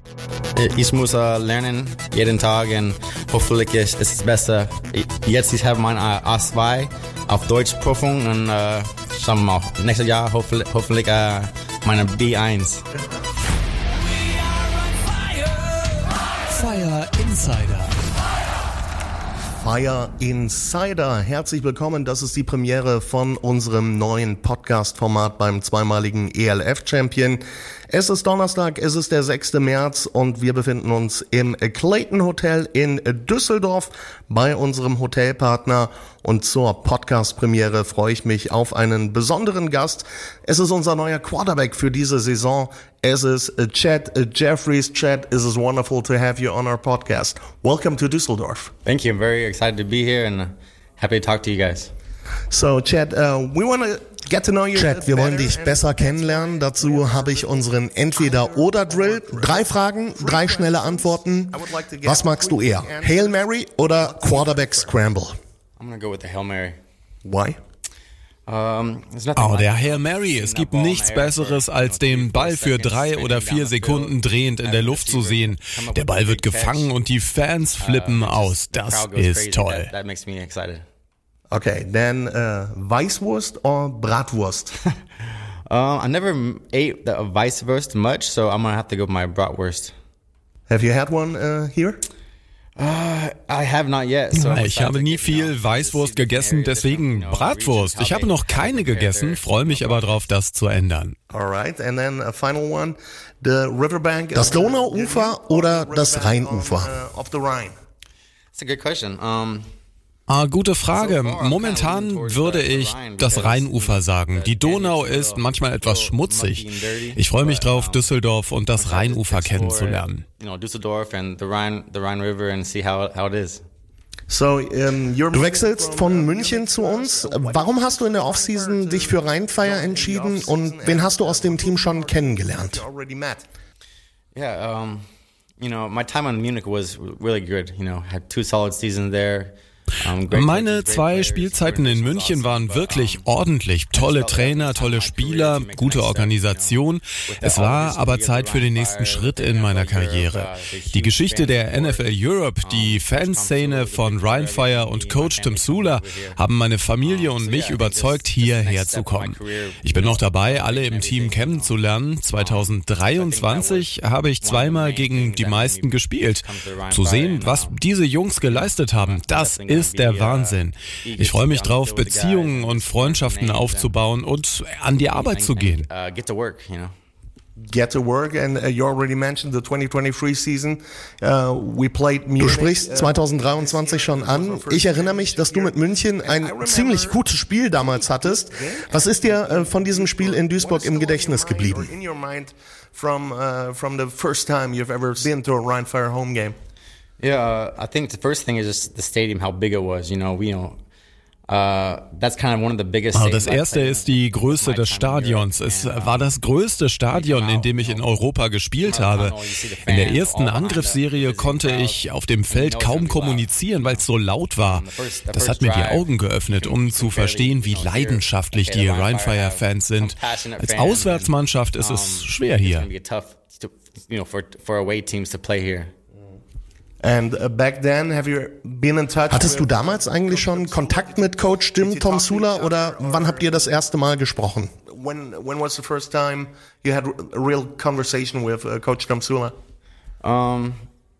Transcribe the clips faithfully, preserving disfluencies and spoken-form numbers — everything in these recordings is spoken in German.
Ich muss uh, lernen jeden Tag und hoffentlich ist es besser. Jetzt ich habe mein A zwei auf Deutsch Prüfung und uh, schauen wir mal, nächstes Jahr hoffentlich, hoffentlich uh, meine B eins. Fire Insider. Fire Insider, herzlich willkommen. Das ist die Premiere von unserem neuen Podcast-Format beim zweimaligen E L F-Champion. Es ist Donnerstag, es ist der sechster März und wir befinden uns im Clayton Hotel in Düsseldorf bei unserem Hotelpartner. Und zur Podcast-Premiere freue ich mich auf einen besonderen Gast. Es ist unser neuer Quarterback für diese Saison. Es ist Chad Jeffries. Chad, it is wonderful to have you on our podcast. Welcome to Düsseldorf. Thank you. I'm very excited to be here and happy to talk to you guys. So, Chad, uh, we want to get to know you. Chad, wir wollen dich besser kennenlernen. Dazu habe ich unseren Entweder-Oder-Drill. Drei Fragen, drei schnelle Antworten. Was magst du eher? Hail Mary oder Quarterback Scramble? I'm gonna go with the Hail Mary. Why? Um, oh, der Hail Mary. Es gibt nichts Besseres, als den Ball für drei oder vier Sekunden drehend in der Luft zu sehen. Der Ball wird gefangen und die Fans flippen aus. Das ist toll. That makes me excited. Okay, then uh, Weißwurst or Bratwurst? um, I never ate the Weißwurst much, so I'm gonna have to go with my Bratwurst. Have you had one uh, here? Uh, I have not yet. So ich habe nie viel Weißwurst gegessen, deswegen Bratwurst. Ich habe noch keine gegessen, freue mich aber drauf, das zu ändern. Alright, and then a final one, the riverbank. Das Donauufer oder das Rheinufer? That's a good question. Um, Ah, gute Frage. Momentan würde ich das Rheinufer sagen. Die Donau ist manchmal etwas schmutzig. Ich freue mich drauf, Düsseldorf und das Rheinufer kennenzulernen. So, um, du wechselst von München zu uns. Warum hast du in der Offseason dich für Rheinfire entschieden und wen hast du aus dem Team schon kennengelernt? Yeah, um, you know, my time in Munich was really good. You know, had two solid seasons there. Meine zwei Spielzeiten in München waren wirklich ordentlich. Tolle Trainer, tolle Spieler, gute Organisation. Es war aber Zeit für den nächsten Schritt in meiner Karriere. Die Geschichte der N F L Europe, die Fanszene von Rheinfire und Coach Tim Sula haben meine Familie und mich überzeugt, hierher zu kommen. Ich bin noch dabei, alle im Team kennenzulernen. zwanzig dreiundzwanzig habe ich zweimal gegen die meisten gespielt. Zu sehen, was diese Jungs geleistet haben, das ist ist der Wahnsinn. Ich freue mich drauf, Beziehungen und Freundschaften aufzubauen und an die Arbeit zu gehen. Get to work, and uh, you already mentioned the twenty twenty-three season. Uh, we played Munich. Du sprichst zwanzig dreiundzwanzig schon an. Ich erinnere mich, dass du mit München ein ziemlich gutes Spiel damals hattest. Was ist dir uh, von diesem Spiel in Duisburg im Gedächtnis geblieben? From uh, from the first time you've ever been to a Rheinfire home game. Yeah, uh, I think the first thing is just the stadium, how big it was. You know, we, you know, uh, that's kind of one of the biggest. Oh, das erste ist die Größe des Stadions. Es war das größte Stadion, in dem ich in Europa gespielt habe. In der ersten Angriffsserie konnte ich auf dem Feld kaum kommunizieren, weil es so laut war. Das hat mir die Augen geöffnet, um zu verstehen, wie leidenschaftlich die Rheinfire-Fans sind. Als Auswärtsmannschaft ist es schwer hier. And back then, have you been in touch? Hattest du damals eigentlich schon Kontakt mit Coach Tim Tom Sula oder wann habt ihr das erste Mal gesprochen? When when was the first time you had a real conversation with uh, Coach Tom Sula? Um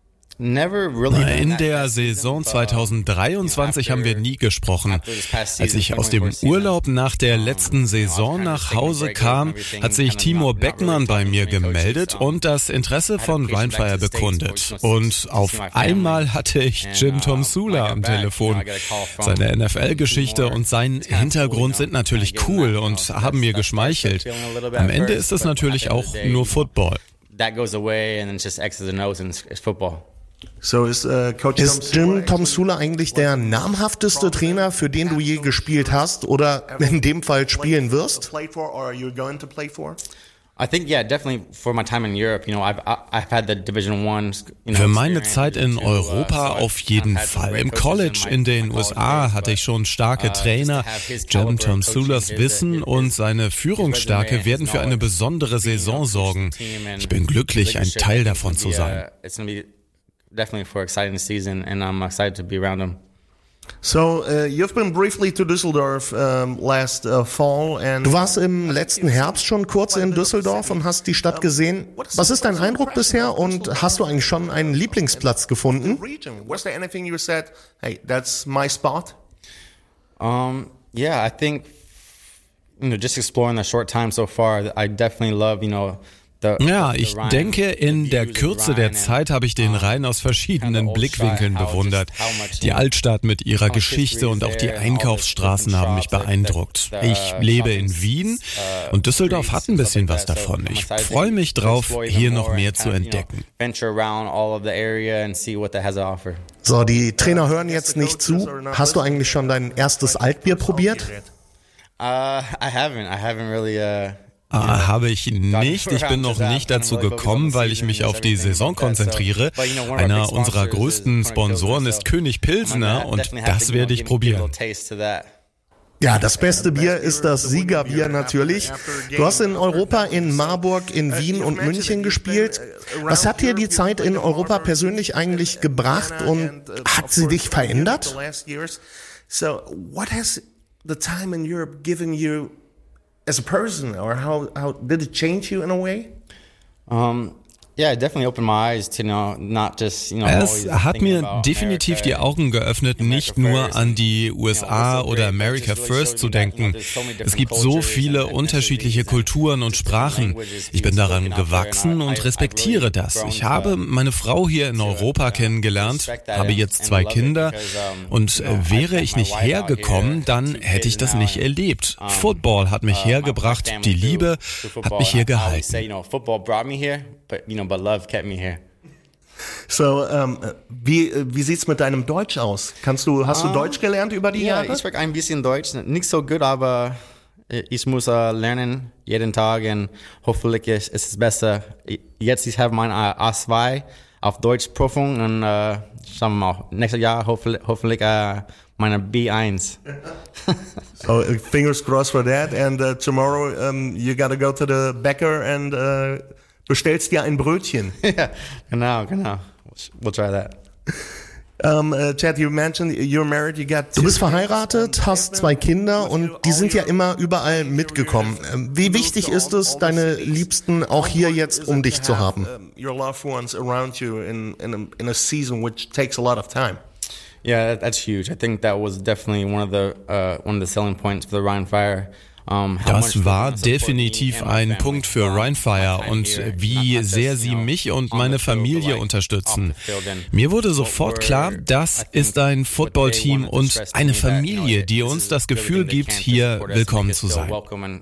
In der Saison zwanzig dreiundzwanzig haben wir nie gesprochen. Als ich aus dem Urlaub nach der letzten Saison nach Hause kam, hat sich Timur Beckmann bei mir gemeldet und das Interesse von Rheinfire bekundet. Und auf einmal hatte ich Jim Tom Sula am Telefon. Seine N F L-Geschichte und sein Hintergrund sind natürlich cool und haben mir geschmeichelt. Am Ende ist es natürlich auch nur Football. That goes away and it's just X's and O's and it's football. So ist, uh, Coach ist Jim Tom Sula eigentlich der namhafteste Trainer, für den du je gespielt hast oder in dem Fall spielen wirst? Für meine Zeit in Europa auf jeden Fall. Im College in den U S A hatte ich schon starke Trainer. Jim Tomsulas Wissen und seine Führungsstärke werden für eine besondere Saison sorgen. Ich bin glücklich, ein Teil davon zu sein. So, uh, you've been briefly to Düsseldorf um, last uh, fall and du warst im letzten Herbst schon kurz in Düsseldorf und hast die Stadt gesehen. Was ist dein Eindruck bisher und hast du eigentlich schon einen Lieblingsplatz gefunden? Was there anything you said, hey, that's my spot? Um, yeah, I think you know, just exploring the short time so far, I definitely love, you know, Ja, ich denke, in der Kürze der Zeit habe ich den Rhein aus verschiedenen Blickwinkeln bewundert. Die Altstadt mit ihrer Geschichte und auch die Einkaufsstraßen haben mich beeindruckt. Ich lebe in Wien und Düsseldorf hat ein bisschen was davon. Ich freue mich drauf, hier noch mehr zu entdecken. So, die Trainer hören jetzt nicht zu. Hast du eigentlich schon dein erstes Altbier probiert? Uh, I haven't. I haven't really. Uh Ah, habe ich nicht. Ich bin noch nicht dazu gekommen, weil ich mich auf die Saison konzentriere. Einer unserer größten Sponsoren ist König Pilsner und das werde ich probieren. Ja, das beste Bier ist das Siegerbier natürlich. Du hast in Europa in Marburg, in Wien und München gespielt. Was hat dir die Zeit in Europa persönlich eigentlich gebracht und hat sie dich verändert? So, what has the time in Europe given you as a person, or how how did it change you in a way? Um, yeah, it definitely opened my eyes to, you know, not just, you know, es hat mir definitiv die Augen geöffnet, nicht nur an die U S A oder America First zu denken. Es gibt so viele unterschiedliche Kulturen und Sprachen. Ich bin daran gewachsen und respektiere das. Ich habe meine Frau hier in Europa kennengelernt, habe jetzt zwei Kinder und wäre ich nicht hergekommen, dann hätte ich das nicht erlebt. Football hat mich hergebracht, die Liebe hat mich hier gehalten. But you know, but love kept me here. So, um, wie wie sieht's mit deinem Deutsch aus? Kannst du hast du uh, Deutsch gelernt über die ja, Jahre? Ich spreche ein bisschen Deutsch, nicht so gut, aber ich muss uh, lernen jeden Tag und hoffentlich ist es besser. Jetzt ich habe mein uh, A zwei auf Deutsch Prüfung und uh, schauen wir mal, nächstes Jahr hoffentlich, hoffentlich uh, meine B eins. So fingers crossed for that. And uh, tomorrow um, you gotta go to the Bäcker and uh, bestellst dir ein Brötchen. Ja, genau, genau. We'll try that. Um, uh, Chad, you mentioned you're married, you got Du bist verheiratet, hast zwei Kinder und die sind ja immer überall mitgekommen. Wie wichtig ist es, deine Liebsten auch hier jetzt um dich zu haben? Your loved ones around you in in a, in a season which takes a lot of time. Yeah, that's huge. I think that was definitely one of the uh, one of the selling points for the Rhein Fire. Das war definitiv ein Punkt für Rheinfire und wie sehr sie mich und meine Familie unterstützen. Mir wurde sofort klar, das ist ein Footballteam und eine Familie, die uns das Gefühl gibt, hier willkommen zu sein.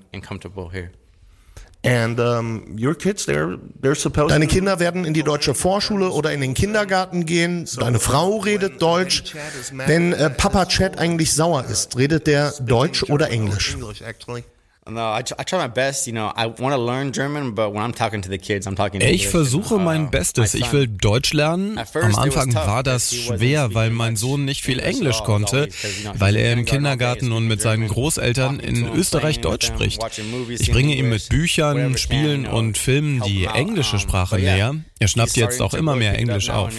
And um, your kids, they're they're supposed Deine Kinder werden in die deutsche Vorschule oder in den Kindergarten gehen. Deine Frau redet Deutsch. Wenn äh, Papa Chad eigentlich sauer ist, redet der Deutsch oder Englisch? Ich versuche mein Bestes. Ich will Deutsch lernen. Am Anfang war das schwer, weil mein Sohn nicht viel Englisch konnte, weil er im Kindergarten und mit seinen Großeltern in Österreich Deutsch spricht. Ich bringe ihm mit Büchern, Spielen und Filmen die englische Sprache näher. Er schnappt jetzt auch immer mehr Englisch auf.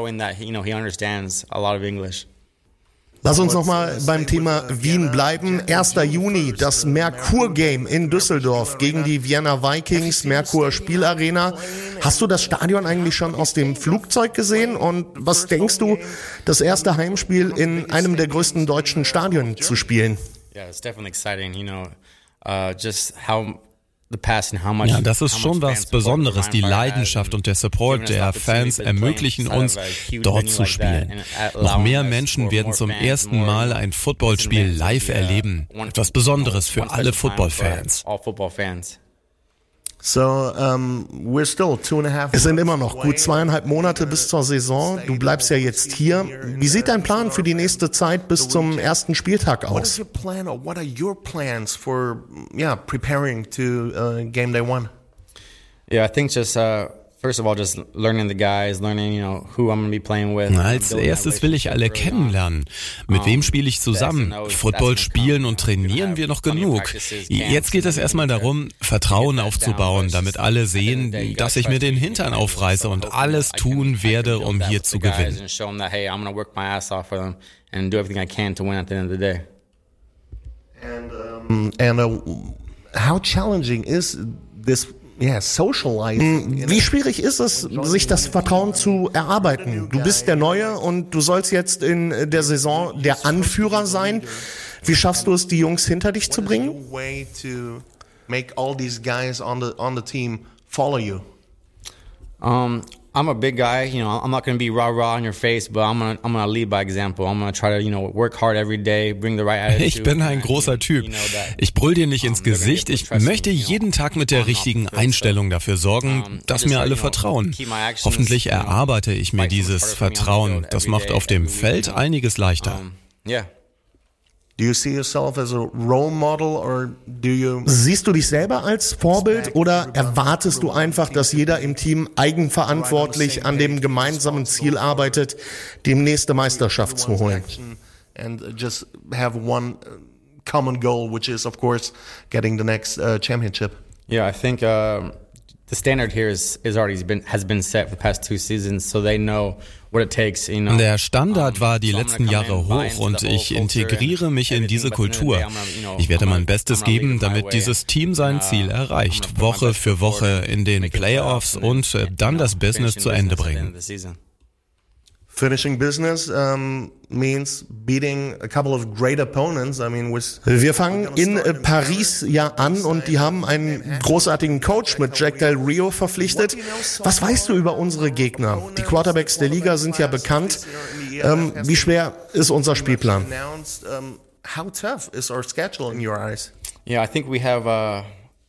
Lass uns nochmal beim Thema Wien bleiben. erster Juni, das Merkur Game in Düsseldorf gegen die Vienna Vikings, Merkur Spielarena. Hast du das Stadion eigentlich schon aus dem Flugzeug gesehen? Und was denkst du, das erste Heimspiel in einem der größten deutschen Stadien zu spielen? Yeah, it's definitely exciting, you know, uh, just how Ja, das ist schon was Besonderes. Die Leidenschaft und der Support der Fans ermöglichen uns, dort zu spielen. Noch mehr Menschen werden zum ersten Mal ein Footballspiel live erleben. Etwas Besonderes für alle Footballfans. So, um, we're still two and a half es sind immer noch gut zweieinhalb Monate bis zur Saison. Du bleibst ja jetzt hier. Wie sieht dein Plan für die nächste Zeit bis zum ersten Spieltag aus? What is your plan or what are your plans for, yeah, preparing to uh, game day one? Yeah, I think just uh First of all, just learning the guys, learning, you know, who I'm going to be playing with. Als erstes will ich alle kennenlernen. Mit wem spiele ich zusammen? Football spielen und trainieren wir noch genug. Jetzt geht es erstmal darum, Vertrauen aufzubauen, damit alle sehen, dass ich mir den Hintern aufreiße und alles tun werde, um hier zu gewinnen. And, um, and uh, how challenging is this? Yeah, socializing. Wie schwierig ist es, sich das Vertrauen zu erarbeiten? Du bist der Neue und du sollst jetzt in der Saison der Anführer sein. Wie schaffst du es, die Jungs hinter dich zu bringen? Um, I'm a big guy, you know, I'm not going to be rah-rah in your face, but I'm going to I'm going to lead by example. I'm going to try to, you know, work hard every day, bring the right attitude. Ich bin ein großer Typ. Ich brüll dir nicht ins Gesicht. Ich möchte jeden Tag mit der richtigen Einstellung dafür sorgen, dass mir alle vertrauen. Hoffentlich erarbeite ich mir dieses Vertrauen. Das macht auf dem Feld einiges leichter. Yeah. Do you see yourself as a role model or do you Siehst du dich selber als Vorbild oder erwartest du einfach, dass jeder im Team eigenverantwortlich an dem gemeinsamen Ziel arbeitet, die nächste Meisterschaft zu holen? And just have one common goal, which is of course getting the next uh, championship. Yeah, I think uh, the standard here is is already been has been set for the past two seasons, so they know what it takes, you know. Der Standard war die letzten Jahre hoch und ich integriere mich in diese Kultur. Ich werde mein Bestes geben, damit dieses Team sein Ziel erreicht, Woche für Woche in den Playoffs und dann das Business zu Ende bringen. Finishing business um, means beating a couple of great opponents. I mean, with wir fangen in äh, Paris ja an und die haben einen großartigen Coach mit Jack Del Rio verpflichtet. Was weißt du über unsere Gegner? Die Quarterbacks der Liga sind ja bekannt. Ähm, wie schwer ist unser Spielplan? How tough is our schedule in your eyes? Yeah, I think we have uh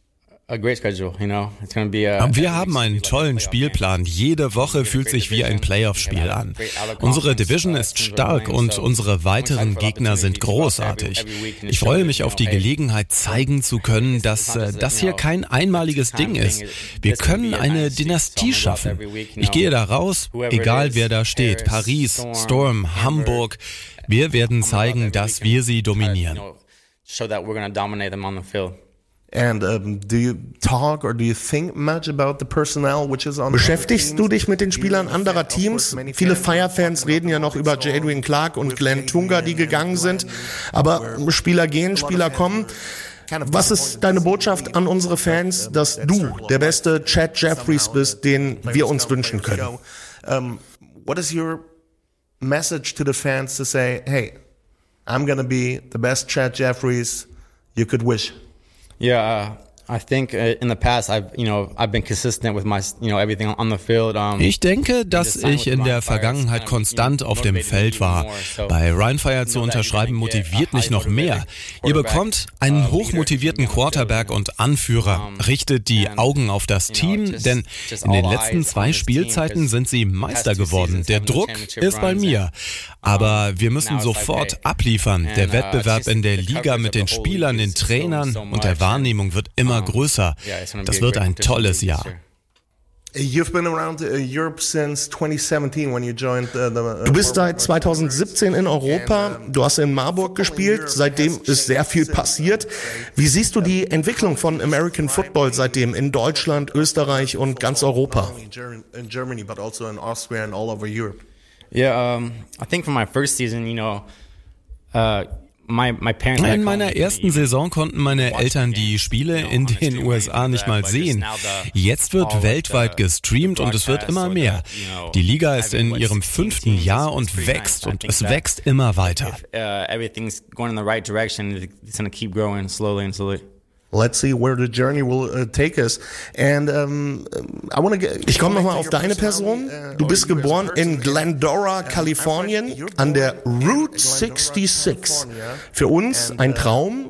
A great schedule, you know. It's gonna be a Wir haben einen tollen Spielplan. Jede Woche fühlt sich wie ein Playoff-Spiel an. Unsere Division ist stark und unsere weiteren Gegner sind großartig. Ich freue mich auf die Gelegenheit, zeigen zu können, dass äh, das hier kein einmaliges Ding ist. Wir können eine Dynastie schaffen. Ich gehe da raus, egal wer da steht. Paris, Storm, Hamburg. Wir werden zeigen, dass wir sie dominieren. Show that we're gonna dominate them on the field. And um, do you talk or do you think much about the personnel which is on Beschäftigst du dich mit den Spielern anderer Teams? Viele Fire-Fans reden ja noch über Jadwiin Clark und Glenn Tunga, die gegangen sind. Aber Spieler gehen, Spieler kommen. Was ist deine Botschaft an unsere Fans, dass du der beste Chad Jeffries bist, den wir uns wünschen können? Um, what is your message to the fans to say, hey, I'm gonna be the best Chad Jeffries you could wish? Yeah, uh, I think uh, in the past I've, you know, I've been consistent with my, you know, everything on the field. Um, ich denke, dass ich in der Vergangenheit konstant auf dem Feld war. Bei Rheinfire zu unterschreiben motiviert mich noch mehr. Ihr bekommt einen hochmotivierten Quarterback und Anführer. Richtet die Augen auf das Team, denn in den letzten zwei Spielzeiten sind sie Meister geworden. Der Druck ist bei mir. Aber wir müssen sofort abliefern. Der Wettbewerb in der Liga mit den Spielern, den Trainern und der Wahrnehmung wird immer größer. Das wird ein tolles Jahr. You've been around Europe since twenty seventeen when you joined the, the, Du bist seit zwanzig siebzehn in Europa. Du hast in Marburg gespielt. Seitdem ist sehr viel passiert. Wie siehst du die Entwicklung von American Football seitdem in Deutschland, Österreich und ganz Europa? In Germany, but also in Austria and all over Europe. Yeah, um, I think from my first season, you know, uh, my my parents. In meiner ersten Saison konnten meine Eltern die Spiele in den U S A nicht mal sehen. Jetzt wird weltweit gestreamt und es wird immer mehr. Die Liga ist in ihrem fünften Jahr und wächst und es wächst immer weiter. Everything's going in the right direction. It's gonna keep growing slowly and slowly. Let's see where the journey will uh, take us. And um, I want to get. Ich komme nochmal auf deine Person. Du bist geboren in Glendora, Kalifornien, an der Route sechsundsechzig. Für uns ein Traum.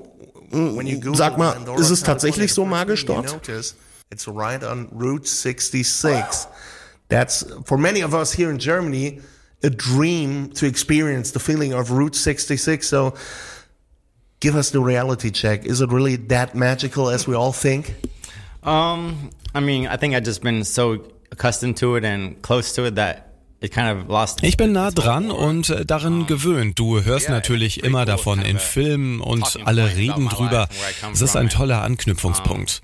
Sag mal, ist es tatsächlich so magisch dort? It's right on Route sixty-six. That's for many of us here in Germany a dream to experience the feeling of Route sixty-six. So. Give us the reality check. Is it really that magical as we all think? Um, I mean, I think I've just been so accustomed to it and close to it that ich bin nah dran und darin gewöhnt. Du hörst natürlich immer davon in Filmen und alle reden drüber. Es ist ein toller Anknüpfungspunkt.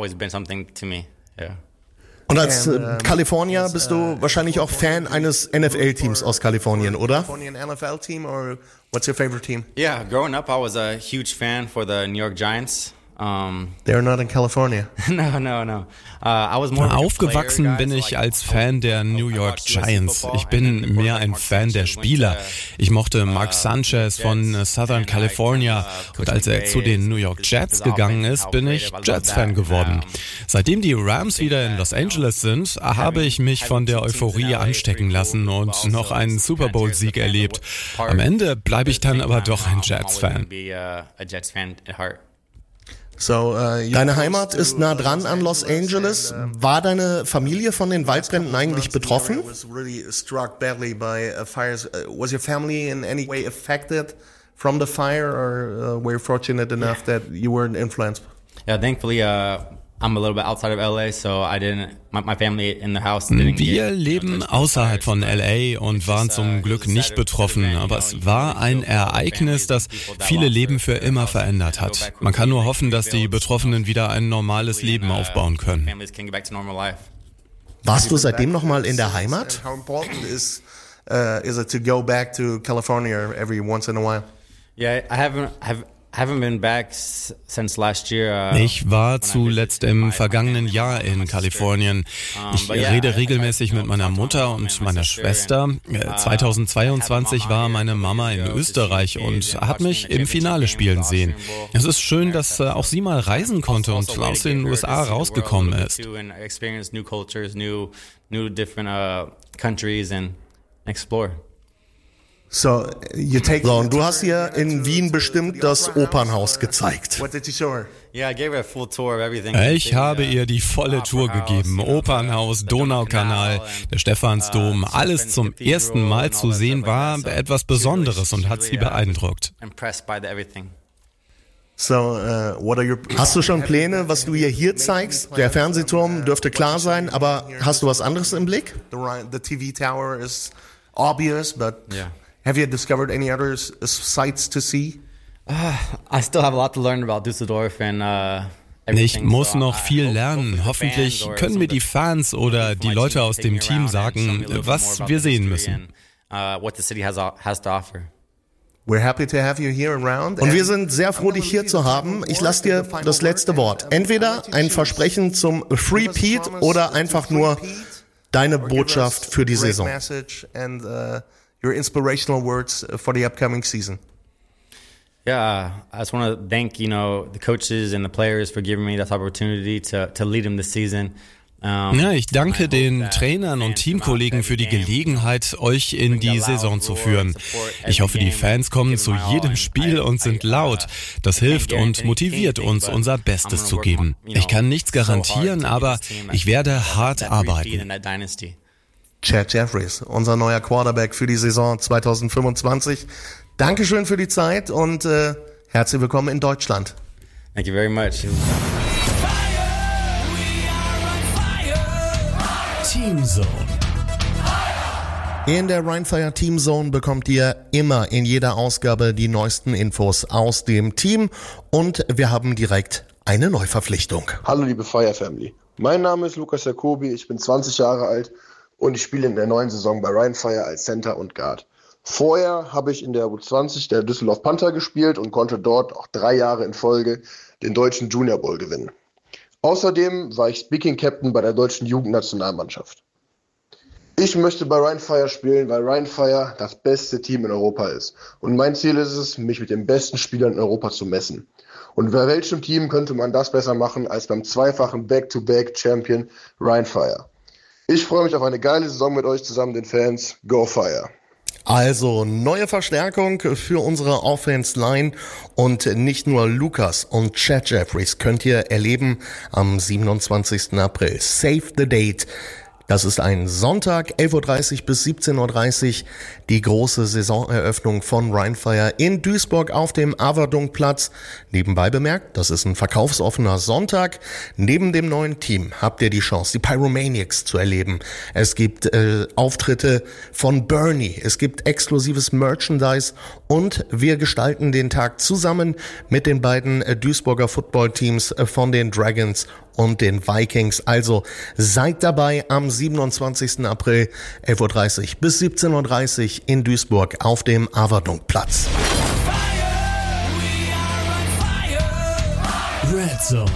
Und als äh, Kalifornier bist du wahrscheinlich auch Fan eines N F L-Teams aus Kalifornien, oder? N F L-Team or what's your favorite team? Yeah, growing up I was a huge fan for the New York Giants. Um, They're not in California. no, no, no. Uh, I was more Aufgewachsen bin ich als Fan der New York Giants. Ich bin mehr ein Fan der Spieler. Ich mochte Mark Sanchez von Southern California und als er zu den New York Jets gegangen ist, bin ich Jets-Fan geworden. Seitdem die Rams wieder in Los Angeles sind, habe ich mich von der Euphorie anstecken lassen und noch einen Super Bowl-Sieg erlebt. Am Ende bleibe ich dann aber doch ein Jets-Fan. So, uh, deine Heimat ist nah dran an Los Angeles. War deine Familie von den Waldbränden eigentlich betroffen? Was your family in any way affected from the fire, or uh, were you fortunate enough that you weren't influenced? Yeah, thankfully, uh, I'm a little bit outside of L A, so I didn't. My, my family in the house didn't. Wir leben außerhalb von L A und waren zum Glück nicht betroffen, aber es war ein Ereignis, das viele Leben für immer verändert hat. Man kann nur hoffen, dass die Betroffenen wieder ein normales Leben aufbauen können. Warst du seitdem noch mal in der Heimat? How important is uh, is it to go back to California every once in a while? Yeah, I haven't have Ich war zuletzt im vergangenen Jahr in Kalifornien. Ich rede regelmäßig mit meiner Mutter und meiner Schwester. zweitausendzweiundzwanzig war meine Mama in Österreich und hat mich im Finale spielen sehen. Es ist schön, dass auch sie mal reisen konnte und aus den U S A rausgekommen ist. So, you take so, und du hast ihr in Wien bestimmt das Opernhaus gezeigt. Ich habe ihr die volle Tour gegeben. Opernhaus, Donaukanal, der Stephansdom, alles zum ersten Mal zu sehen war etwas Besonderes und hat sie beeindruckt. So, uh, what are your... Hast du schon Pläne, was du ihr hier zeigst? Der Fernsehturm dürfte klar sein, aber hast du was anderes im Blick? The T V tower is obvious, but... Yeah. Have you discovered any other sites to see? Uh, I still have a lot to learn about Düsseldorf and uh, Ich muss noch viel lernen. Hoffentlich können mir die Fans oder die Leute aus dem Team sagen, was wir sehen müssen. We're happy to have you here around. Und wir sind sehr froh, dich hier zu haben. Ich lasse dir das letzte Wort. Entweder ein Versprechen zum Three-Peat oder einfach nur deine Botschaft für die Saison. Your inspirational words for the upcoming season. Yeah, I just want to thank, you know, the coaches and the players for giving me that opportunity to to lead them this season. Ja, ich danke den Trainern und Teamkollegen für die Gelegenheit, euch in die Saison zu führen. Ich hoffe, die Fans kommen zu jedem Spiel und sind laut. Das hilft und motiviert uns, unser Bestes zu geben. Ich kann nichts garantieren, aber ich werde hart arbeiten. Chad Jeffries, unser neuer Quarterback für die Saison zwanzig fünfundzwanzig. Dankeschön für die Zeit und äh, herzlich willkommen in Deutschland. Thank you very much. Teamzone. In der Rheinfire Teamzone bekommt ihr immer in jeder Ausgabe die neuesten Infos aus dem Team und wir haben direkt eine Neuverpflichtung. Hallo liebe Fire Family, mein Name ist Lukas Jacobi, ich bin zwanzig Jahre alt und ich spiele in der neuen Saison bei Rheinfire als Center und Guard. Vorher habe ich in der U zwanzig der Düsseldorf Panther gespielt und konnte dort auch drei Jahre in Folge den deutschen Junior Bowl gewinnen. Außerdem war ich Speaking Captain bei der deutschen Jugendnationalmannschaft. Ich möchte bei Rheinfire spielen, weil Rheinfire das beste Team in Europa ist. Und mein Ziel ist es, mich mit den besten Spielern in Europa zu messen. Und bei welchem Team könnte man das besser machen als beim zweifachen Back-to-Back-Champion Rheinfire? Ich freue mich auf eine geile Saison mit euch zusammen, den Fans. Go Fire! Also neue Verstärkung für unsere Offense-Line und nicht nur Lukas und Chad Jeffries könnt ihr erleben am siebenundzwanzigsten April. Save the date. Das ist ein Sonntag, elf Uhr dreißig bis siebzehn Uhr dreißig, die große Saisoneröffnung von Rheinfire in Duisburg auf dem Averdung-Platz. Nebenbei bemerkt, das ist ein verkaufsoffener Sonntag. Neben dem neuen Team habt ihr die Chance, die Pyromaniacs zu erleben. Es gibt äh, Auftritte von Bernie, es gibt exklusives Merchandise und wir gestalten den Tag zusammen mit den beiden äh, Duisburger Footballteams äh, von den Dragons und den Vikings. Also seid dabei am siebenundzwanzigsten April, elf Uhr dreißig bis siebzehn Uhr dreißig in Duisburg auf dem Averdung-Platz. Red Zone.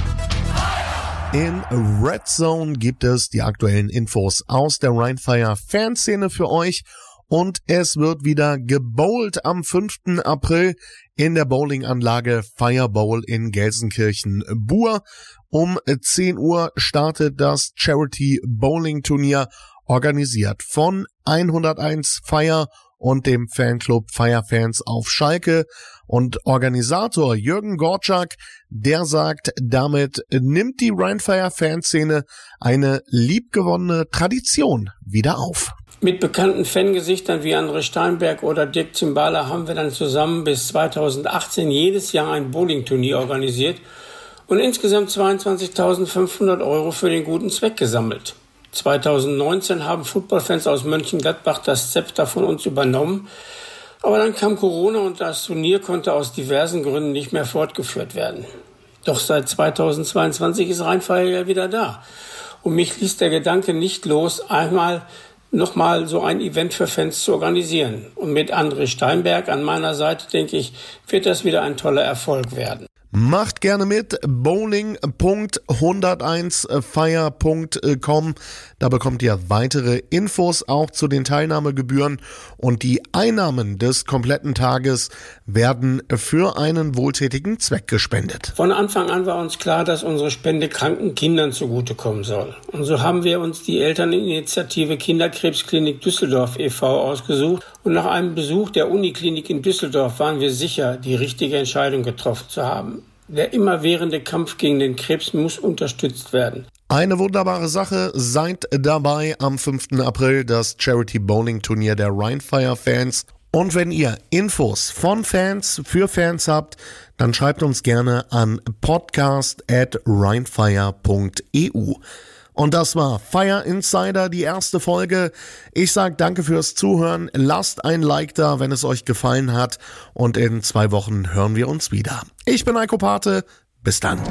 In Red Zone gibt es die aktuellen Infos aus der Rheinfire Fanszene für euch. Und es wird wieder gebowlt am fünften April in der Bowlinganlage Fire Bowl in Gelsenkirchen-Buhr. Um zehn Uhr startet das Charity Bowling Turnier, organisiert von hunderteins Fire und dem Fanclub Fire Fans auf Schalke. Und Organisator Jürgen Gorczak, der sagt, damit nimmt die Rheinfire Fanszene eine liebgewonnene Tradition wieder auf. Mit bekannten Fangesichtern wie André Steinberg oder Dirk Zimbala haben wir dann zusammen bis zweitausendachtzehn jedes Jahr ein Bowlingturnier organisiert und insgesamt zweiundzwanzigtausendfünfhundert Euro für den guten Zweck gesammelt. zweitausendneunzehn haben Footballfans aus Mönchengladbach das Zepter von uns übernommen, aber dann kam Corona und das Turnier konnte aus diversen Gründen nicht mehr fortgeführt werden. Doch seit zweitausendzweiundzwanzig ist Rheinfire ja wieder da und mich ließ der Gedanke nicht los, einmal nochmal so ein Event für Fans zu organisieren. Und mit André Steinberg an meiner Seite, denke ich, wird das wieder ein toller Erfolg werden. Macht gerne mit, bowling punkt hunderteins fire punkt com. Da bekommt ihr weitere Infos auch zu den Teilnahmegebühren und die Einnahmen des kompletten Tages werden für einen wohltätigen Zweck gespendet. Von Anfang an war uns klar, dass unsere Spende kranken Kindern zugutekommen soll. Und so haben wir uns die Elterninitiative Kinderkrebsklinik Düsseldorf e V ausgesucht und nach einem Besuch der Uniklinik in Düsseldorf waren wir sicher, die richtige Entscheidung getroffen zu haben. Der immerwährende Kampf gegen den Krebs muss unterstützt werden. Eine wunderbare Sache, seid dabei am fünften April, das Charity Bowling Turnier der Rheinfire Fans. Und wenn ihr Infos von Fans für Fans habt, dann schreibt uns gerne an podcast at rheinfire punkt e u. Und das war Fire Insider, die erste Folge. Ich sage danke fürs Zuhören. Lasst ein Like da, wenn es euch gefallen hat. Und in zwei Wochen hören wir uns wieder. Ich bin Eiko Pate. Bis dann.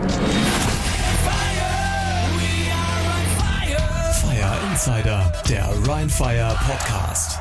Fire Insider, der Rheinfire Podcast.